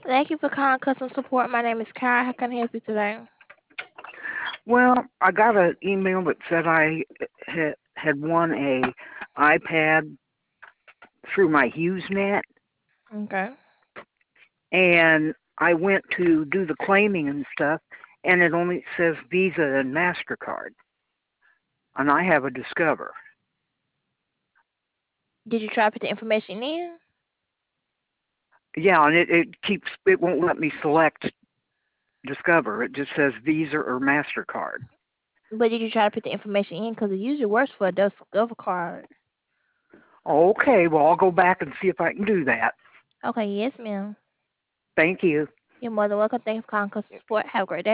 Thank you for calling customer support. My name is Kara. How can I help you today? Well, I got an email that said I had won a iPad through my HughesNet, Okay. and I went to do the claiming and stuff, and it only says Visa and Mastercard, and I have a Discover. Did you try to put the information in? Yeah, and it won't let me select Discover. It just says Visa or Mastercard. But did you try to put the information in? Because it usually works for a Discover card. Okay, well I'll go back and see if I can do that. Okay, yes, ma'am. Thank you. You're more than welcome. Thank you for calling customer support. Have a great day.